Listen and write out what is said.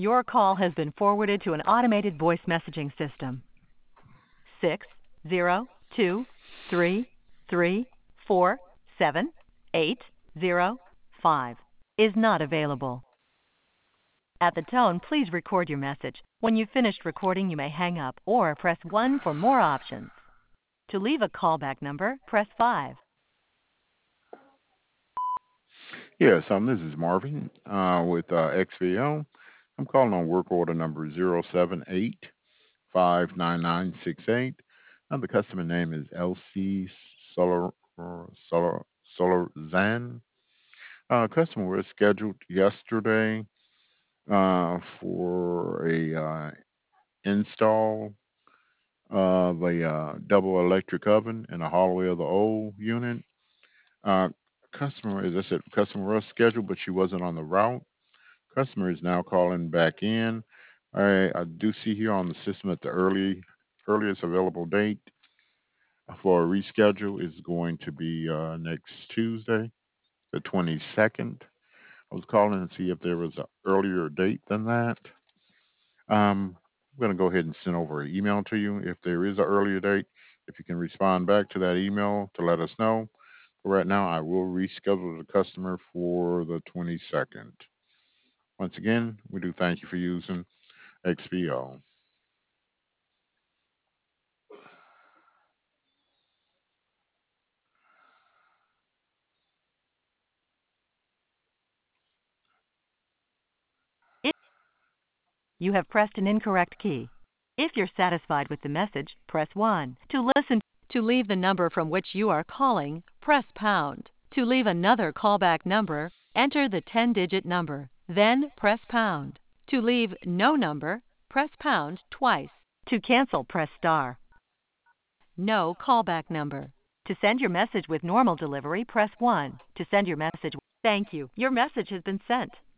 Your call has been forwarded to an automated voice messaging system. 602334785 is not available. At the tone, please record your message. When you've finished recording, you may hang up or press 1 for more options. To leave a callback number, press 5. Yes, this is Marvin with XVO. I'm calling on work order number 078-59968. The customer name is LC Solarzan. Customer was scheduled yesterday for a install of a double electric oven in the hallway of the old unit. Uh, Customer, as I said, customer was scheduled, but she wasn't on the route. Customer is now calling back in. I do see here on the system that the earliest available date for a reschedule is going to be next Tuesday, the 22nd. I was calling to see if there was an earlier date than that. I'm going to go ahead and send over an email to you if there is an earlier date. If you can respond back to that email to let us know. Right now, I will reschedule the customer for the 22nd. Once again, we do thank you for using XPO. If you have pressed an incorrect key. If you're satisfied with the message, press 1. To leave the number from which you are calling, press pound. To leave another callback number, enter the 10-digit number, then press pound. To leave no number, press pound twice. To cancel, press star. No callback number. To send your message with normal delivery, press 1. To send your message, thank you. Your message has been sent.